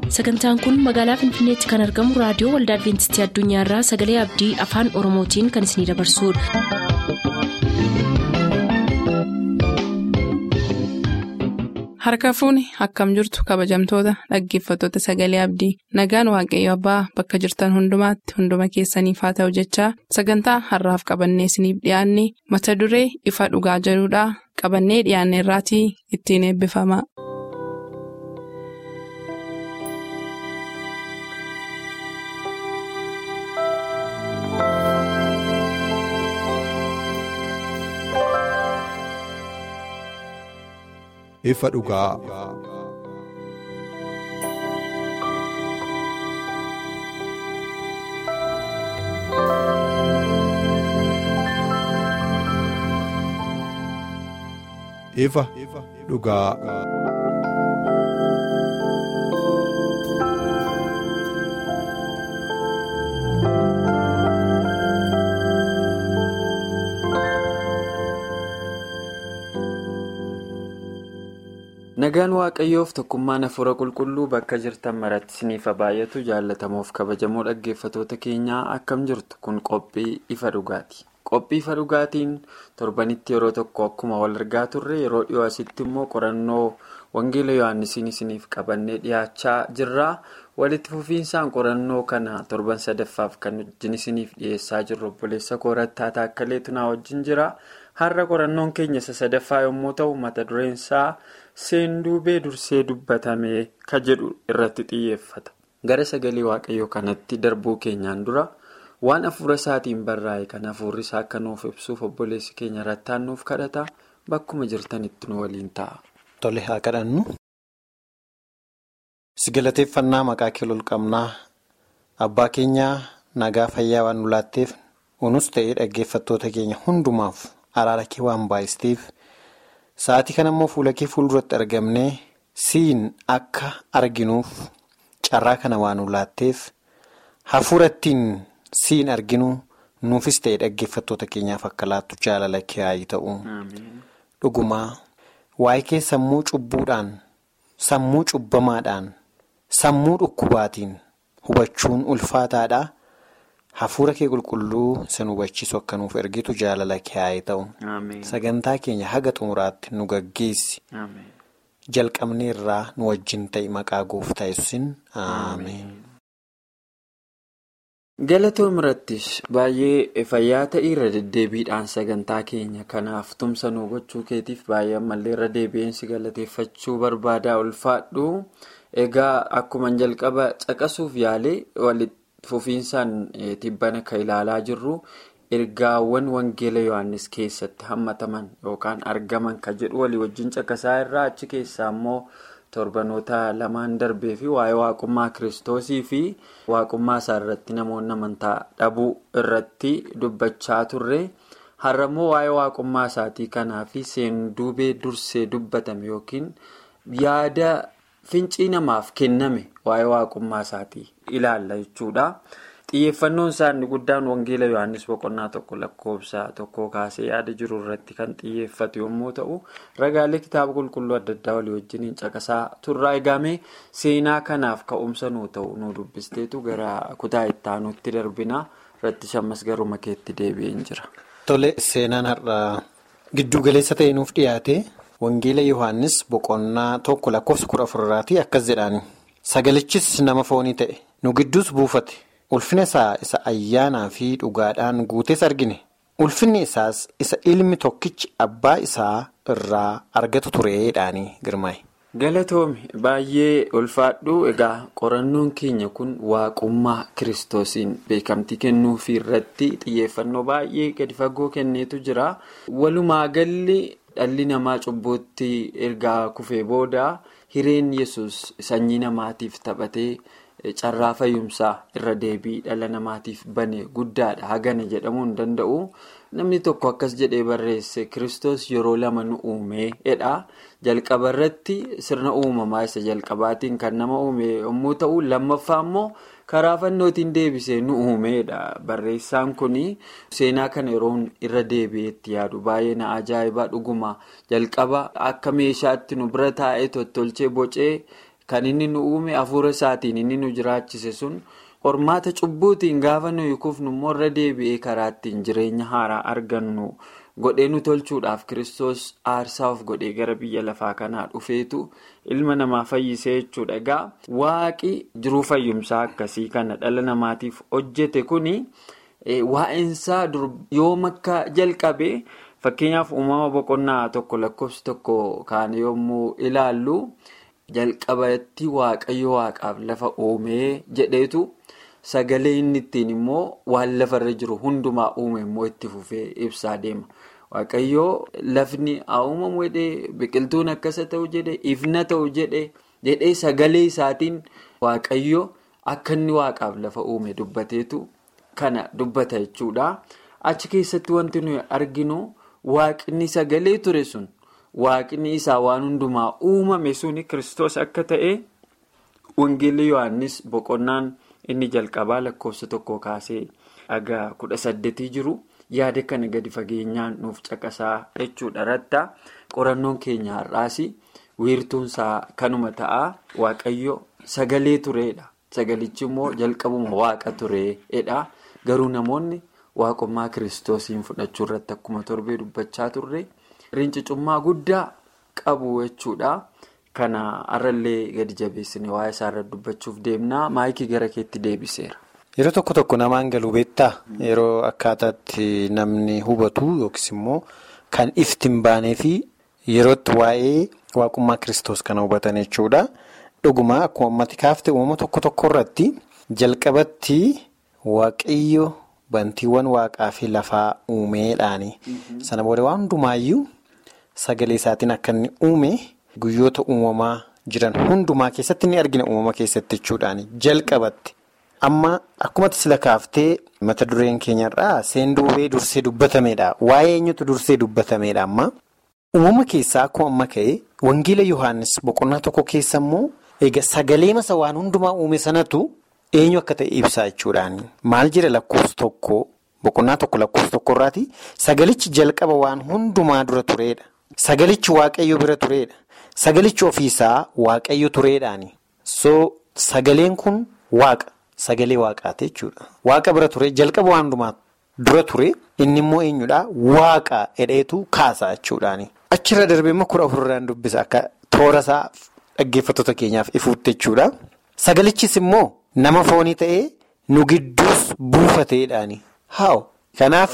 Sagantaan kun magaalaa Finfinneetti kan argamu raadiyoo Waldaa Adwiintistii Addunyaarraa Sagalee Abdii Afaan Oromootiin kan isinidabarsudha. Harka fuuni akkam jirtu kabajamtoota dhaggeeffattoota Sagalee Abdii nagaan waaqayyo abbaa bakka jirtan hundumaatti hunduma keessaniif haa ta'u jechaa sagantaa har'aaf qabannee isiniif dhiyaanne mata duree ifa dhugaa jedhudhaa qabannee dhiyaanne irraatii ittiin eebbifama. Ifa dhugaa. Ifa dhugaa. Nagaan waaqayyoof tokkummaan hafuura qulqulluu bakka jirtan maratti isiniif baay'atu jaallatamoof kabajamoo dhaggeeffattoota keenyaa akkam jirtu kun qophii ifa dhugaati. Qophii ifa dhugaatiin torbanitti yeroo tokko akkuma wal argaa turre yeroo dhiyoo asitti immoo qorannoo wangeela Yohaannisiin isiniif qabannee dhiyaachaa jirra. Walitti fufiinsaan qorannoo kana torban sadaffaaf kan wajjin isiniif dhiyeessaa jirru obboleessa koorattaa Taakkaleetu na wajjin jira. Har'a qorannoon keenya isa sadaffaa yommuu ta'u mata dureen isaa seenduubee dursee dubbatame ka jedhu irratti xiyyeeffata. Gara sagalee waaqayyoo kanatti darbuu keenyaan dura waan hafuura isaatiin barraa'e kan hafuurri isaa akka nuuf ibsuuf obboleessi keenya rattaan nuuf kadhata bakkuma jirtanitti nu waliin ta'a. Tole haa kadhannu. Si galateeffannaa maqaa kee lolqabnaa abbaa keenyaa nagaa fayyaa waan nu laatteef unus ta'ee dhaggeeffattoota keenya hundumaaf araara kee waan baay'isteef sa'aatii kana immoo fuula kee fuulduratti argamnee siin akka arginuuf carraa kana waan nu laatteef hafuura ittiin siin arginu nuufis ta'ee dhaggeeffattoota keenyaaf akka laattu jaalala kee haa ta'u. Dhugumaa waa'ee kee sammuu cubbuudhaan sammuu cubbamaadhaan sammuu dhukkubaatiin hubachuun ulfaataadha. Hafuura kee qulqulluu sin hubachiisu akka nuuf ergitu jaalala kee haa ta'u. Sagantaa keenya haga xumuraatti nu gaggeessi. Jalqabnee irraa nu wajjin ta'i maqaa gooftaa Yesuusiin. Ameen. Galatoom irrattis baay'ee fayyaa ta'e irra deddeebiidhaan sagantaa keenya kanaaf tumsa nu gochuu keetiif baay'ee ammallee irra deebi'eensi galateeffachuu barbaadaa ulfaadhu. Egaa akkuma jalqaba caqasuuf yaalee walitti fufiinsaan tibbana kan ilaalaa jirru ergaawwan wangeela Yohaannis keessatti hammataman yookaan argaman kan jedhu walii wajjin caqasaa irraa achi keessaa immoo torbanoota lamaan darbee fi waa'ee waaqummaa kiristoosii fi waaqummaa isaa irratti namoonni amantaa dhabuu irratti dubbachaa turre. Har'a immoo waa'ee waaqummaa isaatii kanaa fi seenduubee dursee dubbatame yookiin yaada fincii namaaf kenname waa'ee waaqummaa isaatii ilaalla jechuudha. Xiyyeeffannoon isaanii guddaan wangeela Yohaannis boqonnaa 1:1 kaasee yaada jiru irratti kan xiyyeeffatu yommuu ta'u ragaalee kitaaba qulqulluu adda addaa walii wajjiniin caqasaa turraa eegame seenaa kanaaf ka'umsa nuu ta'u nu dubbisteetu gara kutaa itti aanutti darbina irratti shammas garuma keetti deebi'een jira. Tole seenaan har'a giddu galeessa ta'e nuuf dhiyaate wangeela Yohaannis boqonnaa 1:14 akkas jedhaani. Sagalichis nama foonii ta'e nu gidduus buufate. Ulfina isaa isa ayyaanaa fi dhugaadhaan guutees argine. Ulfinni isaas isa ilmi tokkichi abbaa isaa irraa argatu tureedhaanii girmaa'e. Galatoomi baay'ee ulfaadhu. Egaa qorannoon keenya kun waaqummaa kiristoosiin beekamtii kennuufii irratti xiyyeeffannoo baay'ee gadi fagoo kenneetu jira. Walumaa galli dhalli namaa cubbuutti ergaa kufee booda hireen Yesuus sanyii namaatiif taphatee carraa fayyumsaa irra deebii dhala namaatiif bane guddaadha hagana jedhamuu hin danda'u. Namni tokko akkas jedhee barreesse Kiristoos yeroo lama nu uumeedha. Jalqaba irratti sirna uumamaa isa jalqabaatiin kan nama uume yommuu ta'u lammaffaa immoo karaa fannootiin deebisee nu uumeedha. Barreessaan kun seenaa kana yeroo irra deebi'eetti yaadu baay'ee na ajaa'iba dhuguma jalqaba akka meeshaatti nu bira taa'ee tottolchee bocee kan inni nu uume hafuura isaatiin inni nu jiraachise sun hormaata cubbuutiin gaafa nu hiikufnu immoo irra deebi'ee karaa ittiin jireenya haaraa argannu godhee nu tolchuudhaaf Kiristoos aarsaa of godhee gara biyya lafaa kanaa dhufeetu ilma namaa fayyisee jechuudha. Egaa waaqi jiruu fayyumsaa akkasii kana dhala namaatiif hojjete kuni waa'insaa yoom akka jalqabe fakkeenyaaf uumama boqonnaa 1:1 kaane yommuu ilaallu jalqabatti waaqayyo waaqaaf lafa uumee jedheetu sagalee inni ittiin immoo waan lafarra jiru hundumaa uume immoo itti fufee ibsaa deema. Waaqayyoo lafni uumamu jedhee biqiltuun akkasa ta'u jedhee ifna ta'u jedhee sagalee isaatiin waaqayyo akka inni waaqaaf lafa uume dubbateetu kana dubbata jechuudha. Achi keessatti wanti nuyi arginu waaqni sagalee ture sun waaqni isaa waan hundumaa uumame suni Kiristoos akka ta'e wangeelli Yohaannis boqonnaan inni jalqabaa lakkoofsa 1 kaasee aga 18 jiru yaada kana gadi fageenyaan nuuf caqasaa jechuudha. Irratti qorannoon keenya har'aas wiirtuunsaa kanuma ta'a. Waaqayyo sagalee tureedha. Sagalichi immoo jalqabuma waaqa tureedha. Garuu namoonni waaqummaa Kiristoosiin fudhachuu irratti akkuma torbee dubbachaa turre rincicummaa guddaa qabu jechuudha. Kana har'allee gadi jabeessine waa'ee isaarra dubbachuuf deemnaa. Maayikii gara keetti deebiseera. Yeroo tokko namaan galuu beektaa yeroo akkaataatti namni hubatu yookiis immoo kan ifti hin baanee fi yerootti waa'ee waaqummaa Kiristoos kana hubatan jechuudha. Dhuguma akkuma ammatti kaafte uumama tokko irratti jalqabatti waaqayyo bantiiwwan waaqaa fi lafaa uumeedhaani. Sana booda waan hundumaayyuu sagalee isaatiin akka inni uume guyyoota uumamaa jiran hundumaa keessatti ni argina uumama keessatti jechuudhaani jalqabatti. Amma akkuma sila kaaftee mata dureen keenyarraa seenduubee dursee dubbatameedha. Waa'ee eenyutu dursee dubbatameedha amma. Uumama keessaa akkuma amma ka'e wangeela Yohaannis boqonnaa 1 keessa immoo egaa sagalee masa waan hundumaa uume sanatu eenyu akka ta'e ibsaa jechuudhaani. Maal jira lakkoofsa 1 boqonnaa 1 lakkoofsa 1 irraati sagalichi jalqaba waan hundumaa dura tureedha. Sagalichi waaqayyo bira tureedha. Sagalichi ofiisaa waaqayyo tureedhaani. So sagaleen kun waaqa. Sagalee waaqaati jechuudha. Waaqa bira ture jalqaba waan hundumaa dura ture inni immoo eenyudha waaqa edheetu kaasaa jechuudhaani. Achirra darbee immoo 14 dubbisa akka toora isaa dhaggeeffattoota keenyaaf ifuutti jechuudha. Sagalichis immoo nama foonii ta'ee nu gidduus buufateedhaani. Haa kanaaf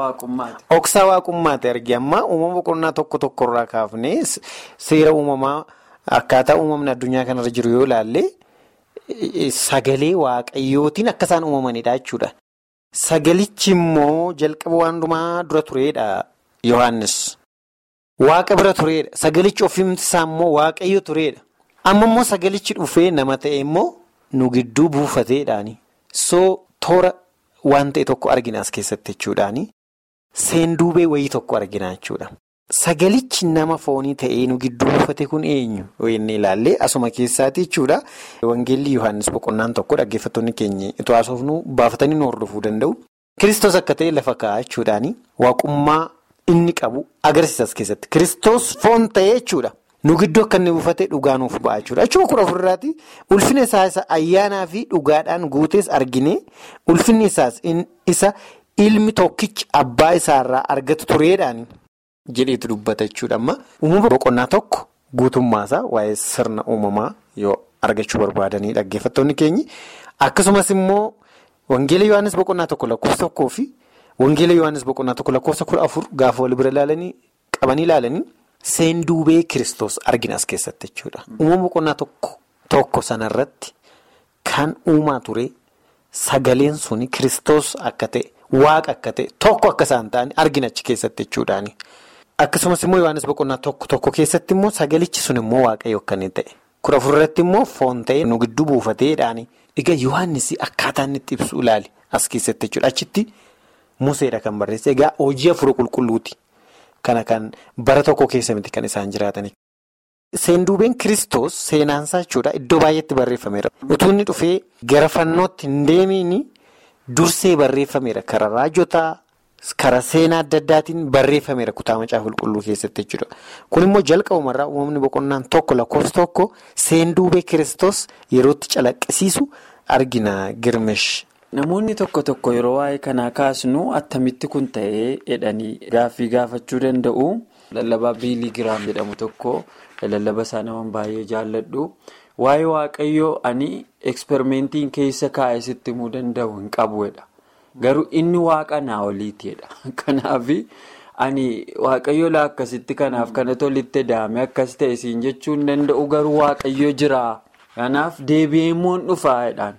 oksaa waaqummaati argi amma uumama boqonnaa tokko irraa kaafnee seera uumamaa akkaataa uumamni addunyaa kanarra jiru yoo ilaalle. Sagalee waaqayyootiin akka isaan uumamanidha jechuudha. Sagalichi immoo jalqaba waan hundumaa dura tureedha Yohaannis. Waaqa bira tureedha. Sagalichi ofiimti isaa immoo waaqayyo tureedha. Amma immoo sagalichi dhufee nama ta'e immoo nu gidduu buufateedhaani. So toora waan ta'e tokko argina as keessatti jechuudhaani. Seenduubee wayii tokko argina jechuudha. Sagalichi nama foonii ta'ee nu gidduu buufate kun eenyu? Inni ilaallee asuma keessaati jechuudha. Wangeelli Yohaannis boqonnaan 1 dhaggeeffattoonni keenya itoo haasofnu baafatanii nu hordofuu danda'u. Kiristoos akka ta'e lafa kaa'aa jechuudhaani. Waaqummaa inni qabu agarsiisa as keessatti. Kiristoos foon ta'ee jechuudha. Nu gidduu akka inni buufate dhugaa nuuf ba'a jechuudha. Achuma 14 ulfina isaa ayyaanaa fi dhugaadhaan guutees argine ulfinni isaas isa ilmi tokkichi abbaa isaarraa argatu tureedhaani. Jedheetu dubbata jechuudha. Amma uumama boqonnaa 1 guutummaasaa waa'ee sirna uumamaa yoo argachuu barbaadanii dhaggeeffattoonni keenyi akkasumas immoo wangeela Yohaannis boqonnaa 1 lakkoofsa 1 fi wangeela Yohaannis boqonnaa 1 lakkoofsa 14 gaafa wal bira ilaalanii qabanii ilaalanii seenduubee Kiristoos argina as keessatti jechuudha. Uumama boqonnaa 1 sanarratti kan uumaa ture sagaleen suni Kiristoos akka ta'e waaqa akka ta'e tokko akka isaan ta'an argina achi keessatti jechuudhaani. Akkasumas immoo Yohaannis boqonnaa 1 keessatti immoo sagalichi sun immoo waaqayyo akka inni ta'e. 14 immoo foon ta'ee nu gidduu buufateedhaani. Egaa Yohaannis akkaataa inni itti ibsu ilaali as keessatti jechuudha. Achitti Museedha kan barreesse. Egaa hojii hafuura qulqulluuti. Kana kan bara tokko keessa miti kan isaan jiraatan. Seenduubeen Kiristoos seenaansaa jechuudha iddoo baay'eetti barreeffameera. Utuu inni dhufee gara fannootti hin deemiin dursee barreeffameera. Karaa raajotaa, karaa seenaa adda addaatiin barreeffameera kutaa macaafa qulqulluu keessatti jechuudha. Kun immoo jalqabumarraa uumamni boqonnaan tokko lakkoofsa tokko seenduubee Kiristoos yerootti calaqqisiisu argina Girmesh. Namoonni tokko yeroo waa'ee kanaa kaasnu attamitti kun ta'ee jedhanii gaaffii gaafachuu danda'u. Lallabaa Biilii Giraam jedhamu tokko lallaba isaa nama baay'ee jaalladhu. Waa'ee waaqayyoo ani eksperimentiin keessa kaa'ee sitti himuu danda'u hin qabuudha. Garuu inni waaqa naa oliitiidha. Kanaaf ani waaqayyoo laa akkasitti kanaaf kana tolitti daame akkas ta'e siin jechuu hin danda'u garuu waaqayyoo jira. Kanaaf deebi'ee immoon dhufaadhaan.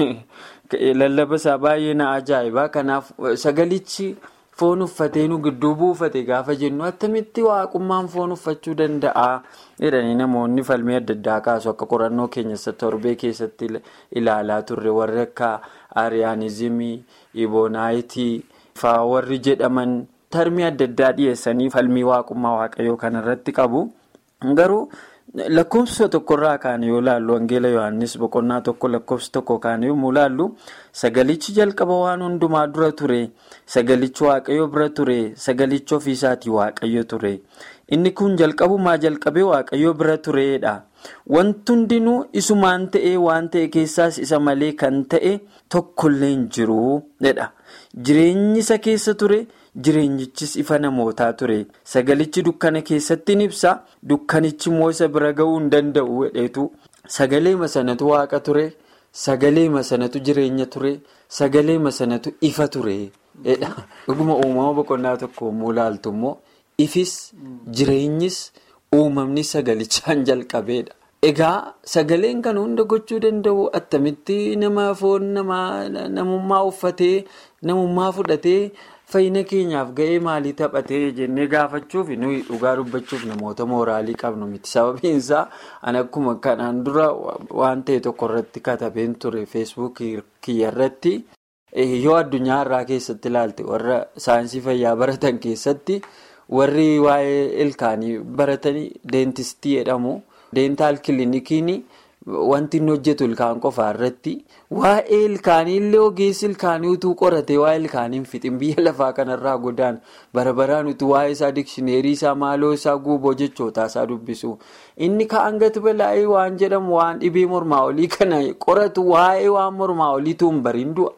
Lallaba isaa baay'ee na ajaa'iba. Kanaaf sagalichi foon uffatee nu gidduu buufate gaafa jennu attamitti waaqummaan foon uffachuu danda'a jedhanii namoonni falmii adda addaa kaasu akka qorannoo keenya torbee keessatti ilaalaa turre warri akka Ariyaanizimii, Ibonaayitii faa warri jedhaman tarmii adda addaa dhiyeessanii falmii waaqummaa waaqayyoo kanarratti qabu. Garuu lakkoofsa tokkorraa kaane yoo laallu Wangeela Yohaannis boqonnaa tokko lakkoofsa tokko kaane yommuu laallu sagalichi jalqaba waan hundumaa dura ture, sagalichi waaqayyo bira ture, sagalichi ofiisaatii waaqayyo ture. Inni kun jalqabumaa jalqabee waaqayyo bira tureedha. Wanti hundinuu isumaan ta'ee waan ta'e keessaas isa malee kan ta'e tokkollee hin jiru jedha. Jireenyi isa keessa ture, jireenyichis ifa namootaa ture. Sagalichi dukkana keessatti ni ibsa, dukkanichi immoo isa bira ga'uu hin danda'u jedheetu. Sagalee masanatu waaqa ture, sagalee masanatu jireenya ture, sagalee masanatu ifa ture jedha. Dhuguma uumama boqonnaa tokko yommuu ilaaltu immoo ifis jireenyis uumamni sagalichaan jalqabeedha. Egaa sagaleen kan hunda gochuu danda'u attamitti nama foon namummaa uffatee namummaa fudhatee fayyina keenyaaf ga'ee maalii taphatee jennee gaafachuuf nuyi dhugaa dubbachuuf namoota mooraalii qabnu miti. Sababiin isaa ani akkuma kanaan dura waan ta'e tokko irratti katabeen ture feesbuukii kiyya irratti yoo addunyaa irraa keessatti ilaalte warra saayinsii fayyaa baratan keessatti warri waa'ee ilkaanii baratanii deentistii jedhamu. Deentaal kilinikiin wanti inni hojjetu ilkaan qofaa irratti waa'ee ilkaanii illee ogeessi ilkaanii utuu qoratee waa'ee ilkaaniin fixin biyya lafaa kanarraa godaan barabaraan utuu waa'ee isaa dikshineerii isaa maaloo isaa guuboo jechootaa isaa dubbisu. Inni ka'an gati balaa'ee waan jedhamu waan dhibee mormaa olii kana qoratu waa'ee waan mormaa oliitu hin bariin du'a.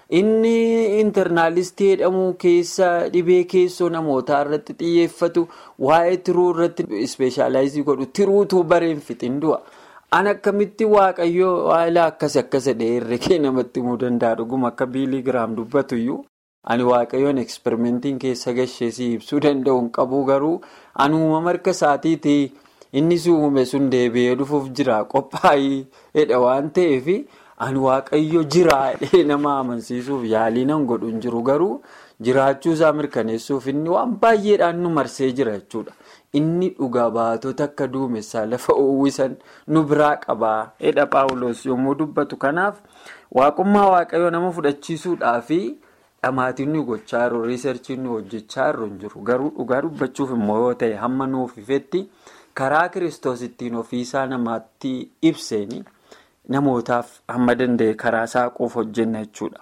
Inni internaalistii jedhamu keessa dhibee keessoo namootaa irratti xiyyeeffatu waa'ee tiruu irratti ispeeshaalaayizii godhu tiruutu bareen fixin du'a. An akkamitti waaqayyoo waa'ee akkas dheerre kee namatti himuu danda'a. Dhuguma akka Biilii Giraam dubbatu iyyuu ani waaqayyoon eksperimentiin keessa gasheesii ibsuu danda'u hin qabu garuu ani uumama harka isaatiiti inni uume sun deebi'ee dhufuuf jira qophaa'ii jedha waan ta'eef. Ani waaqayyo jira nama amansiisuuf yaalii nan godhu hin jiru garuu jiraachuu isaa mirkaneessuuf inni waan baay'eedhaan nu marsee jira jechuudha. Inni dhugaa baatota akka duumessaa lafa uwwisan nu biraa qabaa jedha Paawuloos yommuu dubbatu. Kanaaf waaqummaa waaqayyoo nama fudhachiisuudhaa fi dhamaatiin nu gochaa jiru riisarchiin nu hojjechaa jiru hin jiru. Garuu dhugaa dubbachuuf immoo yoo ta'e hamma nuuf ifetti karaa Kiristoos ittiin ofiisaa namaatti ibseeni. Namootaaf hamma danda'e karaa saaquuf hojjenna jechuudha.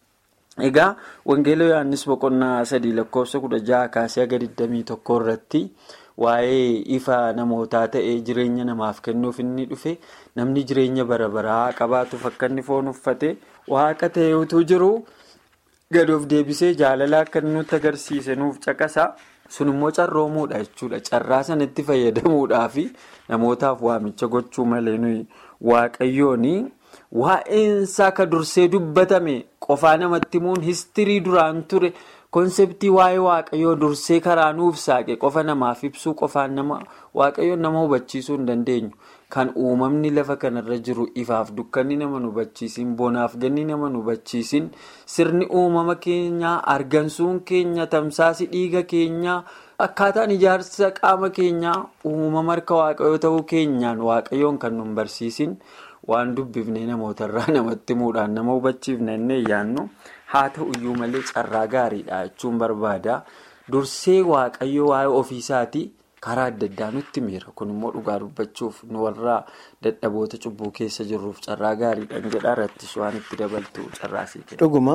Egaa Wangeela Yohaannis boqonnaa 3 lakkoofsa 16 kaasee haga 21 irratti waa'ee ifa namootaa ta'ee jireenya namaaf kennuuf inni dhufe namni jireenya bara baraa qabaatuuf akka inni foon uffate waaqa ta'ee utuu jiru gad of deebisee jaalala akka nutti agarsiise nuuf caqasa. Sun immoo carroomuudha jechuudha. Carraa sanatti fayyadamuudhaaf namootaaf waamicha gochuu malee nuyi waaqayyooni waa'eensaa akka dursee dubbatame qofaa namatti himuun histirii duraan ture konseptii waa'ee waaqayyoo dursee karaa nuuf saaqe qofa namaaf ibsuu qofaan nama waaqayyoon nama hubachiisuu hin dandeenyu. Kan uumamni lafa kanarra jiru ifaaf dukkanni nama nu hubachiisin bonaaf ganni nama nu hubachiisin sirni uumama keenyaa argansuun keenya tamsaasi dhiiga keenyaa akkaataan ijaarsa qaama keenyaa uumama harka waaqayyoo ta'uu keenyaan waaqayyoon kan nu barsiisin waan dubbifnee namootarraa namatti himuudhaan nama hubachiifne inni yaannu haa ta'uyyuu malee carraa gaariidha jechuun barbaada. Dursee waaqayyoo waa'ee ofiisaatii karaa adda addaa nutti miira. Kun immoo dhugaa dubbachuuf nu warraa dadhaboota cubbuu keessa jirruuf carraa gaariidhaan jedha irrattis waan itti dabaltu carraasii kenna. Dhuguma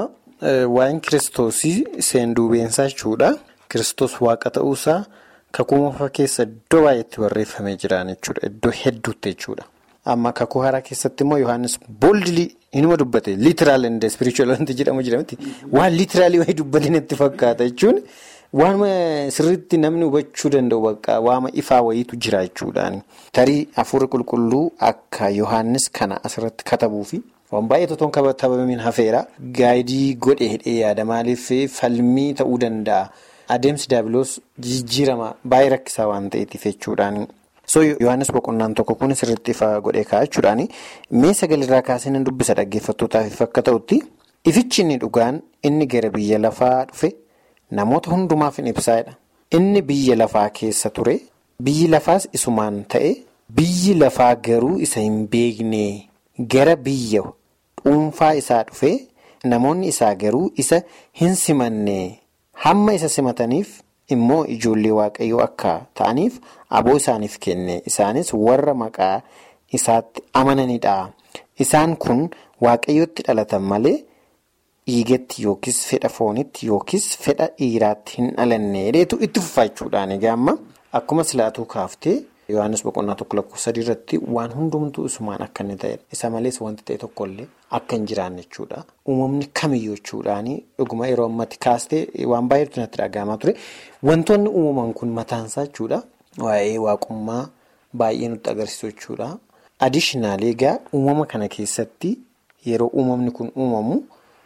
waa'een kiristoosii seenduubeensaa jechuudha. Kiristoos waaqa ta'uusaa kakuu moofaa keessa iddoo baay'eetti barreeffamee jiraan jechuudha. Iddoo hedduutti jechuudha. Amma kakuu haaraa keessatti immoo Yohaannis boldilii inuma dubbate liitiraal and spiritual wanti jedhamti waan liitiraalii wayii dubbatiin itti fakkaata jechuun waanuma sirriitti namni hubachuu danda'u bakka waama ifaa wayiitu jira jechuudhaan. Tarii hafuurri qulqulluu akka Yohaannis kana asirratti katabuu fi waan baay'ee totoon katabamiin hafeera gaayidii godhe hidhee yaada maaliif falmii ta'uu danda'a. Adeemsi daabiloos jijjiirama baay'ee rakkisaa waan ta'eetiif jechuudhaan. So Yohaannis boqonnaan tokko kun sirriitti ifa godhee kaa'aa jechuudhaan mee sagalirraa kaasee dubbisa dhaggeeffattootaaf akka ta'utti ifichi inni dhugaan inni gara biyya lafaa dhufe namoota hundumaaf hin ibsaadha. Inni biyya lafaa keessa ture biyyi lafaas isumaan ta'e biyyi lafaa garuu isa hin beekne gara biyya dhuunfaa isaa dhufe namoonni isaa garuu isa hin simanne hamma isa simataniif immoo ijoollee waaqayyoo akka ta'aniif aboo isaaniif kenne isaanis warra maqaa isaatti amananidha. Isaan kun waaqayyootti dhalatan malee dhiigatti yookiis fedha foonitti yookiis fedha dhiiraatti hin dhalanne dheetu itti fufaachuudhaan egaa akkuma silaatuu kaaftee Yohaannis boqonnaa 1:3 irratti waan hundumtuu isumaan akka inni ta'edha. Isa malees wanti ta'e tokkollee akka hin jiraanne jechuudha. Uumamni kamiyyuu jechuudhaan dhuguma yeroo ammatti kaastee waan baay'eetu natti dhagahamaa ture. Wantoonni uumaman kun mataansaa jechuudha. Waa'ee waaqummaa baay'ee nutti agarsiisu jechuudha. Addiishinaalee egaa uumama kana keessatti yeroo uumamni kun uumamu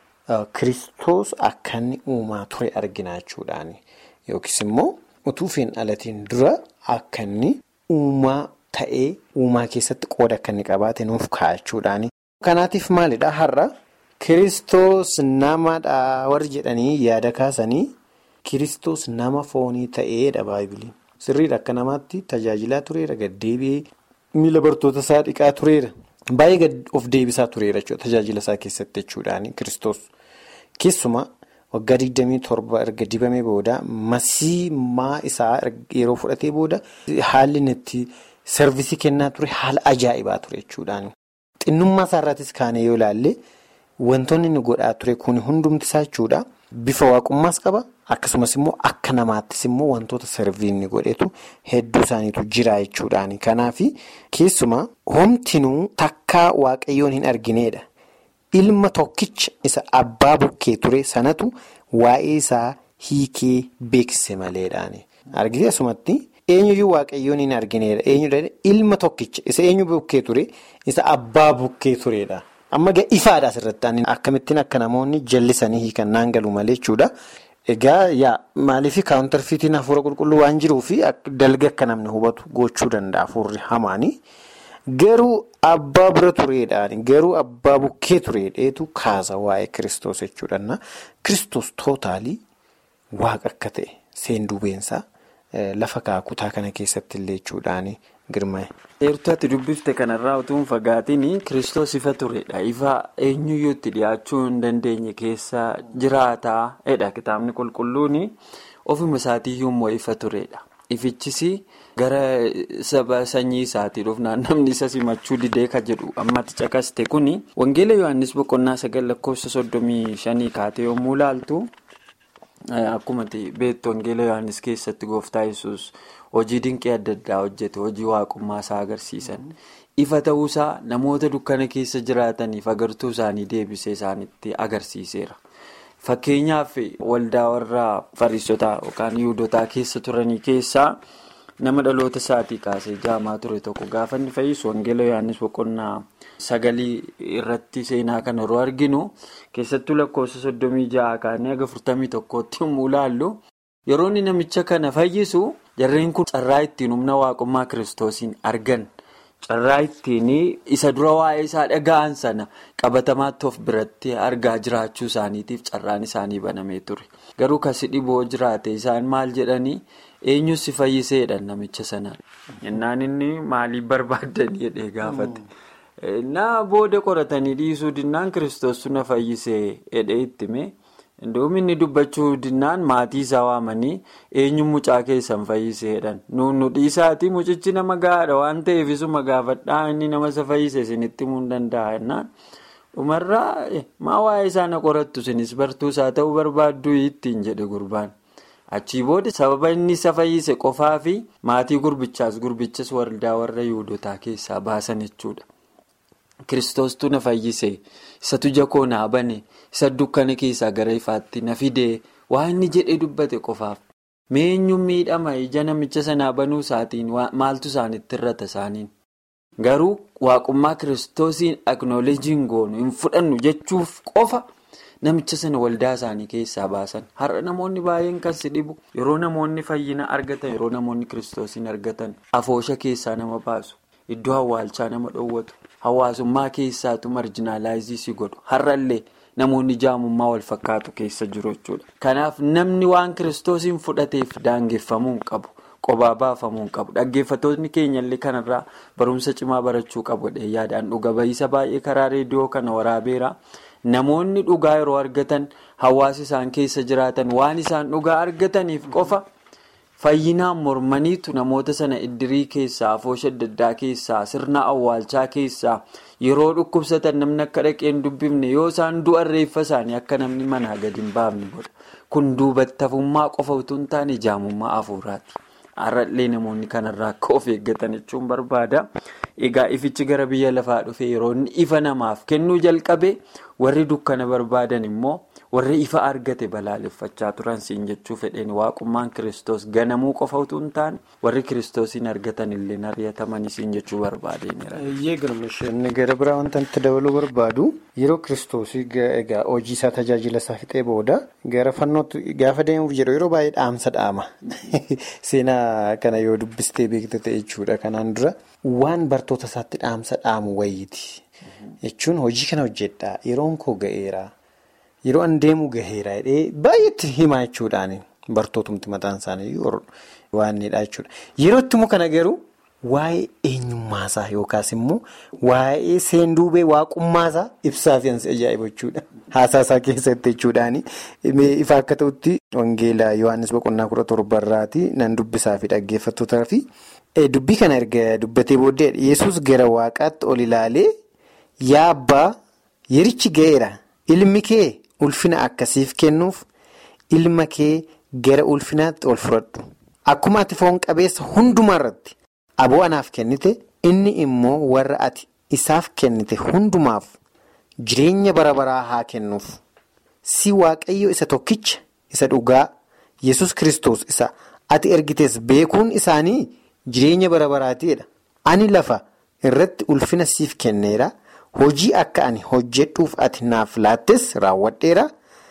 Kiristoos akka inni uumaa ture argina jechuudhaan. Yookiis immoo utuu hin dhalatiin dura akka inni uumaa ta'ee uumaa keessatti qooda akka inni qabaate nuuf kaa'achuudhaan. Kanaatiif maalidha har'a Kiristoos namadha warri jedhanii yaada kaasanii Kiristoos nama foonii ta'eedha Baaybiliin. Sirriidha akka namaatti tajaajilaa tureera gaddeebi'ee miila bartoota isaa dhiqaa tureera. Baay'ee of deebisaa tureera jechuudha tajaajila isaa keessatti jechuudhaan Kiristoos. Keessumaa waggaa 27 erga dibamee booda masiimaa isaa yeroo fudhatee booda haalli itti servisii kennaa ture haala ajaa'ibaa ture jechuudhaan. Xinnummaa isaarrattis kaanee yoo ilaalle wantoonni inni godhaa ture kun hundumti isaa jechuudha. Bifa waaqummaas qaba akkasumas immoo akka namaattis immoo wantoota servii inni godhetu hedduu isaaniitu jira jechuudhaan. Kanaaf keessumaa homtinuu takkaa waaqayyoon hin argineedha. Ilma tokkicha isa abbaa bukkee ture sanatu waa'ee isaa hiikee beekse maleedhaani. Argitee asumatti eenyuyyuu waaqayyoon hin argineedha. Eenyudha ilma tokkicha isa eenyu bukkee ture isa abbaa bukkee turedha. Amma ifaadha asirratti akkamittiin akka namoonni jallisanii hiikan naan galu malee jechuudha. Egaa maaliif kaawuntarfiitiin hafuura qulqulluu waan jiruufi dalga akka namni hubatu gochuu danda'a hafuurri hamaanii. Garuu abbaa bira tureedhaan garuu abbaa bukkee tureedheetu kaasa waa'ee Kiristoos jechuudha. Kiristoos tootaalii waaqa akka ta'e seenduubeensaa lafa kutaa kana keessatti illee jechuudhaan girmaa'e. Eertuu ati dubbifte kanarraa utuu hin fagaatiin Kiristoos ifa turedha. Ifa eenyuyyuu itti dhiyaachuu hin dandeenye keessa jiraataa kitaabni qulqulluun ofuma isaatiiyyuu immoo ifa turedha. Ifichis gara saba sanyii isaatii dhufnaan namni isa simachuu didee ka jedhu ammatti caqaste kuni wangeela Yohaannis boqonnaa 9:35 kaatee yommuu laaltu akkuma beektu wangeela Yohaannis keessatti gooftaa Yesuus hojii dinqii adda addaa hojjete hojii waaqummaa isaa agarsiisan ifa ta'uusaa namoota dukkana keessa jiraataniif agartuu isaanii deebisee isaanitti agarsiiseera. Fakkeenyaaf waldaa warra Fariisotaa yookaan Yihuudootaa keessa turanii keessaa nama dhaloota isaatii kaasee jaamaa ture tokko gaafa inni fayyisu wangeela Yohaannis boqonnaa 9 irratti seenaa kana yeroo arginu keessattuu lakkoofsa 36 kaanee haga 41tti yommuu ilaallu yeroo inni namicha kana fayyisu jarreen kun carraa ittiin humna waaqummaa Kiristoosiin argan. Carraa ittiin isa dura waa'ee isaa dhaga'an sana qabatamaatti of biratti argaa jiraachuu isaaniitiif carraan isaanii banamee ture. Garuu kasi dhiboo jiraate isaan maal jedhanii eenyu si fayyiseedha namicha sanaan. Innaan inni maaliif barbaadan jedhee gaafate. Naa booda qoratanii dhiisuu dinnaan Kiristoos na fayyisee jedhee ittime. Inni dubbachuu dinnaan maatii isaa waamanii eenyu mucaa keessan fayyiseedhaan nu dhiisaatii mucichi nama gahaadha waan ta'eef isuma gaafadhaa inni nama isa fayyise isinitti himuu hin danda'a jennaan dhumarraa maa waa'ee isaanii qorattu isinis bartuu isaa ta'uu barbaaddu ittiin jedhe gurbaan. Achii booda sababa inni isa fayyise qofaa fi maatii gurbichas waldaa warra Yihuudootaa keessaa baasan jechuudha. Kiristoostu na fayyise, isatu ija koo naa bane, isa dukkana keessaa gara ifaatti na fide waan inni jedhee dubbate qofaaf. Meenyuun miidhama ija namicha sanaa banuu isaatiin maaltu isaanitti irrata isaaniin. Garuu waaqummaa Kiristoosiin aknooleejiin goonu hin fudhannu jechuuf qofa namicha sana waldaa isaanii keessaa baasan. Har'a namoonni baay'een kan si dhibu yeroo namoonni fayyina argatan, yeroo namoonni Kiristoosiin argatan afoosha keessaa nama baasu, iddoo awwaalchaa nama dhoowwatu, hawaasummaa keessaatu marjinaalaayizii si godhu. Har'allee namoonni jaamummaa wal fakkaatu keessa jiru jechuudha. Kanaaf namni waan Kiristoosiin fudhateef daangeffamuu hin qabu. Qobaa baafamuu hin qabu. Dhaggeeffattoonni keenyallee kanarraa barumsa cimaa barachuu qabu. Yaadaan dhuga ba'iisa baay'ee karaa reediyoo kana waraabeera. Namoonni dhugaa yeroo argatan hawaasa isaan keessa jiraatan waan isaan dhugaa argataniif qofa fayyinaan mormaniitu namoota sana iddirii keessaa, afoosha adda addaa keessaa, sirna awwaalchaa keessaa yeroo dhukkubsatan namni akka dhaqeen dubbifne yoo isaan du'an reeffa isaanii akka namni manaa gadi hin baafne godha. Kun duubattafummaa qofa utuu hin taane jaamummaa hafuuraati. Har'allee namoonni kanarraa akka of eeggatan jechuun barbaada. Egaa ifichi gara biyya lafaa dhufee yeroo inni ifa namaaf kennuu jalqabe warri dukkana barbaadan immoo warri ifa argate balaaleffachaa turan siin jechuu fedheen waaqummaan Kiristoos ganamuu qofa utuu hin taane warri Kiristoosiin argatan illee ari'atamanii siin jechuu barbaadeenira. Inni gara biraa wanta itti dabaluu barbaadu yeroo Kiristoosii egaa hojii isaa tajaajila isaa fixee booda gara fannootti gaafa deemuuf jedhu yeroo baay'ee dhaamsa dhaama. Seenaa kana yoo dubbistee beekte ta'e jechuudha. Kanaan dura waan bartoota isaatti dhaamsa dhaamu wayiiti. Jechuun hojii kana hojjedhaa yeroon koo ga'eera. Yeroo an deemu gaheera jedhee baay'eetti himaa jechuudhaan bartootumti mataan isaanii waan jedhaa jechuudha. Yeroo itti immoo kana garuu waa'ee eenyummaasaa yookaas immoo waa'ee seenduubee waaqummaasaa ibsaa fi ansi ajaa'iba jechuudha. Haasaasaa keessatti jechuudhaan ifa akka ta'utti Wangeelaa Yohaannis boqonnaa 17 irraati nan dubbisaa fi dhaggeeffattootaa fi dubbii kana erga dubbatee booddee Yesuus gara waaqaatti ol ilaalee yaa abbaa yerichi ga'eera ilmi kee. Ulfina akkasiif kennuuf ilma kee gara ulfinaatti ol fudhadhu. Akkuma ati foon qabeessa hundumaa irratti aboo anaaf kennite inni immoo warra ati isaaf kennite hundumaaf jireenya bara baraa haa kennuuf. Si Waaqayyo isa tokkicha isa dhugaa Yesus Kiristoos isa ati ergites beekuun isaanii jireenya bara baraatiidha. Ani lafa irratti ulfina siif kenneera. Hojii akka ani hojjedhuuf ati naaf laattes raawwadheera.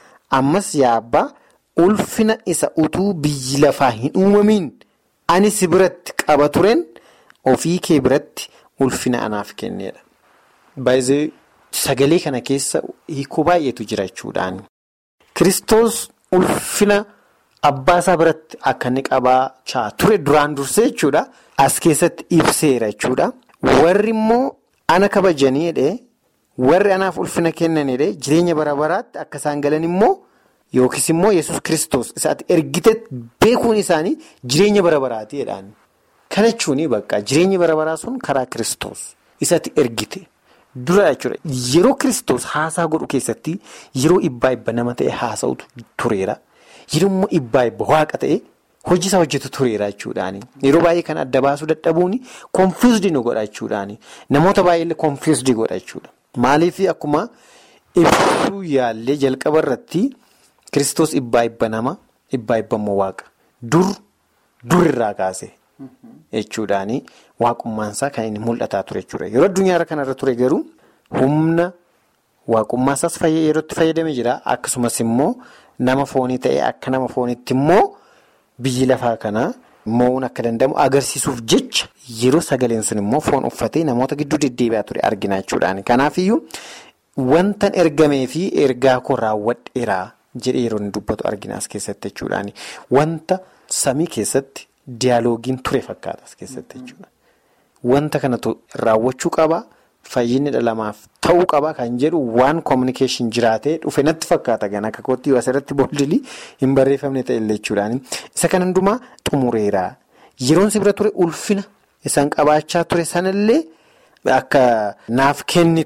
Ammas yaa abbaa ulfina isa utuu biyyi lafaa hin uumamiin ani si biratti qaba tureen ofii kee biratti ulfina anaaf kenneedha. Baay'ee sagalee kana keessa hiikoo baay'eetu jira jechuudhaan. Kiristoos ulfina abbaasaa biratti akka inni qabaachaa ture duraan dursee jechuudha. As keessatti ibseera jechuudha. Warri immoo. Ana kabajanii jedhee warri anaaf ulfina kennanii jireenya bara baraatti akka isaan galan immoo yookiis immoo Yesus Kiristoos isaatti ergite beekuun isaanii jireenya bara baraati jedhaan. Kana jechuun bakka jireenyi bara baraa sun karaa Kiristoos isaatti ergite dura jechuudha. Yeroo Kiristoos haasaa godhu keessatti yeroo ibbaa nama ta'e haasa'utu tureera. Yeroo immoo ibbaa waaqa ta'e. Hojii isaa hojjetu tureera jechuudhaani. Yeroo baay'ee kan adda baasuu dadhabuun konfiizdii nu godha jechuudhaani. Namoota baay'ee konfiizdii godha jechuudha. Maaliif akkuma ibsuu yaallee jalqaba irratti Kiristoos ibbaa nama ibbaa immoo waaqa. Dur irraa kaase jechuudhaani waaqummaansaa kan inni mul'ataa ture jechuudha. Yeroo addunyaa kanarra ture garuu humna waaqummaasaas yeroo itti fayyadamee jira. Akkasumas immoo nama foonii ta'ee akka nama fooniitti immoo. Biyyi lafaa kanaa mo'uun akka danda'amu agarsiisuuf jecha yeroo sagaleen sun immoo foon uffatee namoota gidduu deddeebi'aa ture argina jechuudhaani. Kanaafiyyuu wantan ergamee fi ergaa koo raawwadheeraa jedhee yeroo inni dubbatu argina as keessatti jechuudhaani. Wanta samii keessatti diyaaloogiin ture fakkaata as keessatti jechuudha. Wanta kanatu raawwachuu qaba. Fayyinni dhalamaaf ta'uu qaba kan jedhu waan kominikeeshin jiraatee dhufe natti fakkaata gan akka kootti yoo asirratti booddilii hin barreeffamne ta'ellee jechuudhaani. Isa kan hundumaa xumureera. Yeroon si bira ture ulfina isaan qabaachaa ture sanallee akka naaf kennitu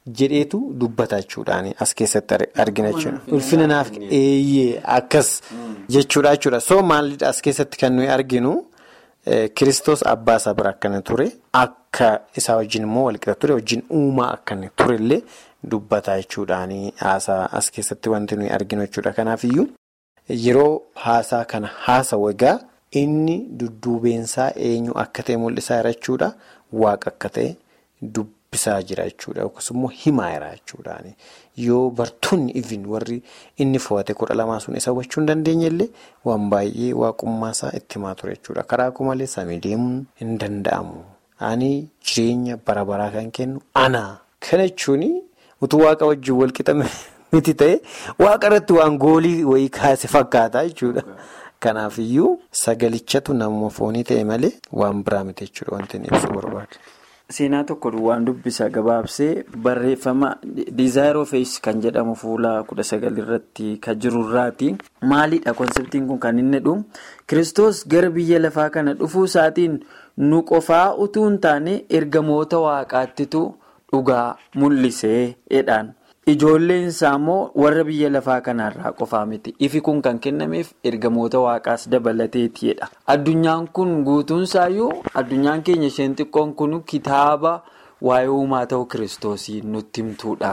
jedheetu dubbata jechuudhaan as keessatti argina jechuudha. Ulfina naaf eeyyee akkas jechuudha jechuudha. So maalidha as keessatti kan nuyi arginu Kiristoos abbaa isaa bira akkana ture akka isaa wajjin immoo walqixa ture wajjin uumaa akkana turellee dubbata jechuudhaan haasaa as keessatti wanti nuyi arginu jechuudha. Kanaafiyyuu yeroo haasaa kana haasa'u egaa inni dudduubeensaa eenyu akka ta'e mul'isaa jira jechuudha. Waaqa akka ta'e dubbisaa jira jechuudha. Akkasumas himaa jira jechuudhaan yoo bartoonni ifin warri inni fo'ate 12 sun isa hubachuu hin dandeenye illee waan baay'ee waaqummaasaa itti himaa ture jechuudha. Karaa kuma malee samii deemuun hin danda'amu. Ani jireenya bara baraa kan kennu ana. Kana jechuun utuu waaqa wajjin walqixame miti ta'e waaqa irratti waan goolii wayii kaase fakkaata jechuudha. Kanaafiyyuu sagalichatu nama foonii ta'e malee waan biraa miti jechuudha wanti inni ibsu barbaadu. Seenaa tokko waan dubbisa gabaabsee barreeffama Desire of Ace kan jedhamu fuula 19 irratti kan jirurraati. Maalidha konseptiin kun kan inni dhufu? Kiristoos gara biyya lafaa kana dhufuu isaatiin nu qofaa utuu hin taane ergamoota waaqaattitu dhugaa mul'isee jedhaan. Ijoolleen isaa immoo warra biyya lafaa kanarraa qofaa miti. Ifi kun kan kennameef ergamoota waaqaas dabalateetidha. Addunyaan kun guutuunsaayyuu addunyaan keenya isheen xiqqoon kun kitaaba waa'ee uumaa ta'uu Kiristoosii nutti himtuudha.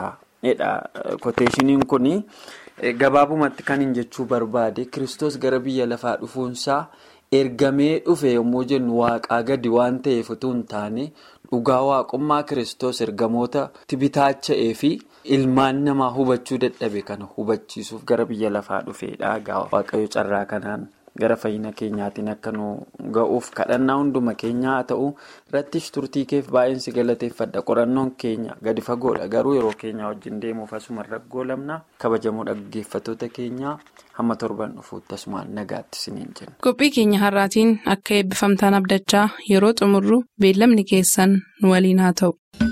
Koteeshiniin kun gabaabumatti kan hin jechuu barbaade Kiristoos gara biyya lafaa dhufuunsaa ergamee dhufe yommuu jennu waaqaa gadi waan ta'eef utuu hin taane dhugaa waaqummaa Kiristoos ergamoota bitaacha'ee fi ilmaan namaa hubachuu dadhabe kana hubachiisuuf gara biyya lafaa dhufeedha. Waaqayyo carraa kanaan gara fayyina keenyaatiin akka nu ga'uuf kadhannaa hunduma keenyaa haa ta'u irrattis turtii keef baay'een si galateeffadha. Qorannoon keenya gadi fagoodha garuu yeroo keenya wajjin deemuuf asuma raggoolamna. Kabajamoo dhaggeeffattoota keenyaa hamma torban dhufuutti asumaan nagaatti isiniin jenna. Qophii keenya har'aatiin akka eebbifamtaan abdachaa yeroo xumurru beellamni keessan nu waliin haa ta'u.